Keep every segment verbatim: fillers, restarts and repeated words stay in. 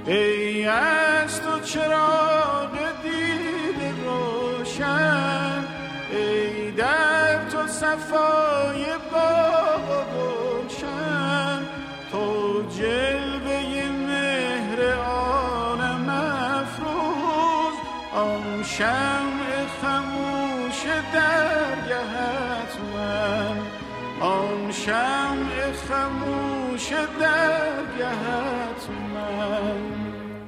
ای از تو چراغ دید روشن، ای در تو صفای باغ و گلشن، تو جلوه مهر عالم افروز، آن شمع خموش درگهت من، آن شمع خموش درگهت من.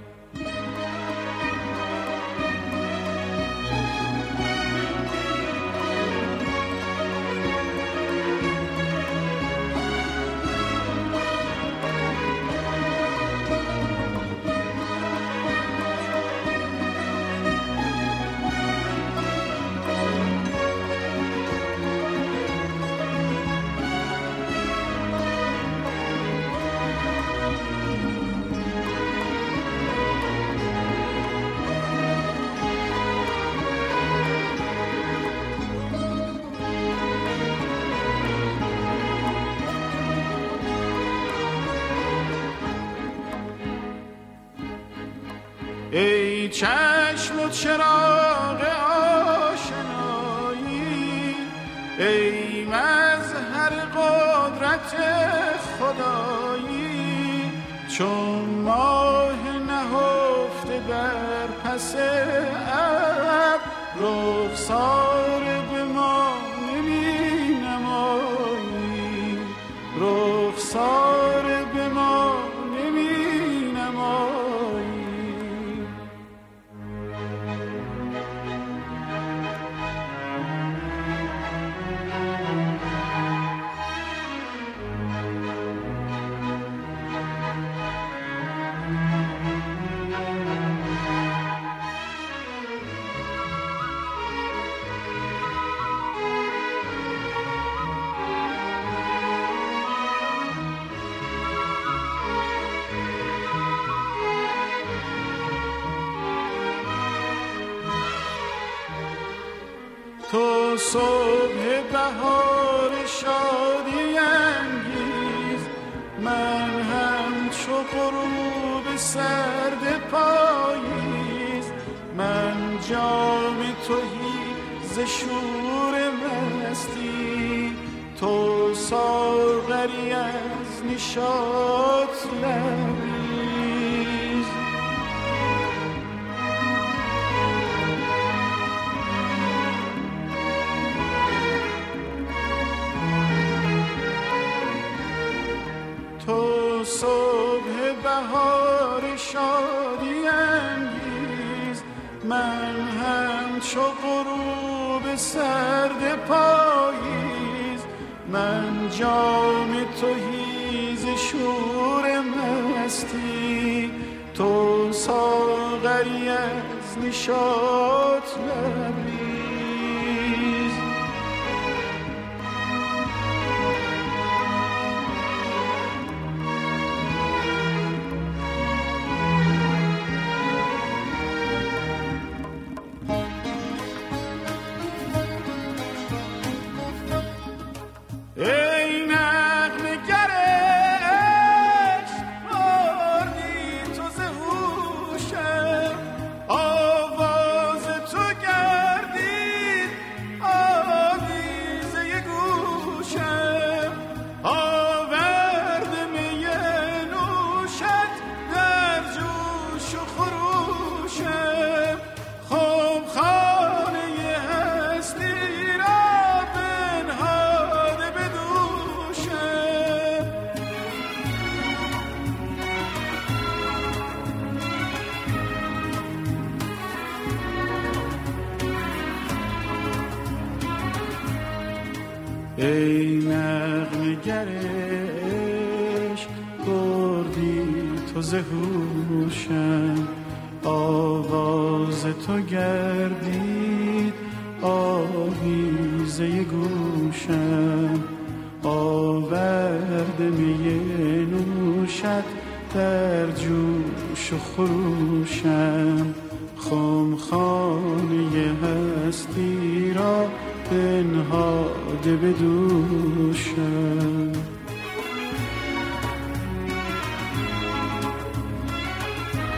ای چشم و چراغ آشنایی، ای مظهر قدرت خدایی، چون ماه نهفته بر پس ابر، رخسار به ما نمی نمایی، رخسار به ما نمی نمایی. تو صبح بهار شادی انگیز، من هم چو غروب سرد پاییز، من جام تویی ز شور مستی، تو ساغری از نشاط لبریز. تو صبح بهار شادی انگیز، من هم چو غروب سرد پاییز، من جام تهی ز شور مستی، تو ساغری از نشاط لبریز. ای نغمه گر عشق، بردی تو ز هوشم، آواز تو گردید آویزه گوشم، آورد می نوشت در جوش و خروشم، خم خانه هستی را بنهاده به دوشم. ای نغمه گر عشق، بردی تو ز هوشم، آواز تو گردید آویزه گوشم، آورد می نوشت در جوش و خروشم، خم خانه هستی را بنهاده به دوشم.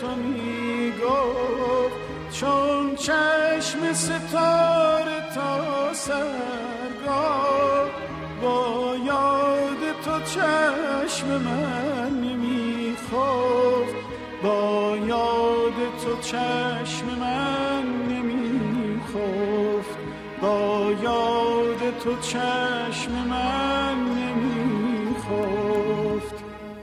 تو می گفت چون چشم ستاره تا سرگاه با یاد تو چشم من نمی خفت با یاد تو چشم من نمی خفت با یاد تو چشم من نمی خفت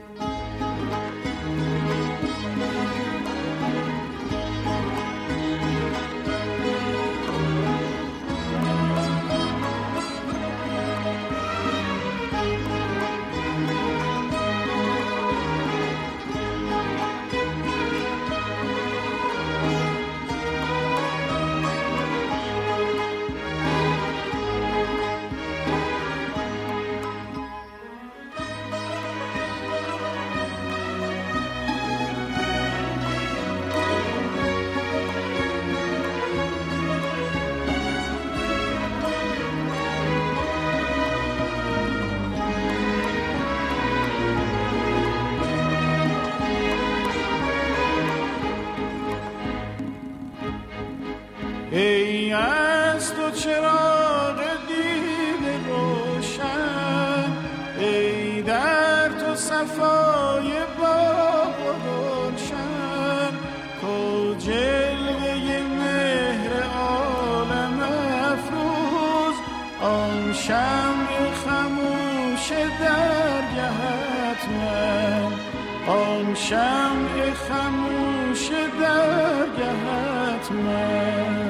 ای از تو چراغ دیده روشن ای در تو صفای باغ و گلشن کو جلوه مهر عالم افروز آن شمع خموش درگهت من آن شمع خموش درگهت من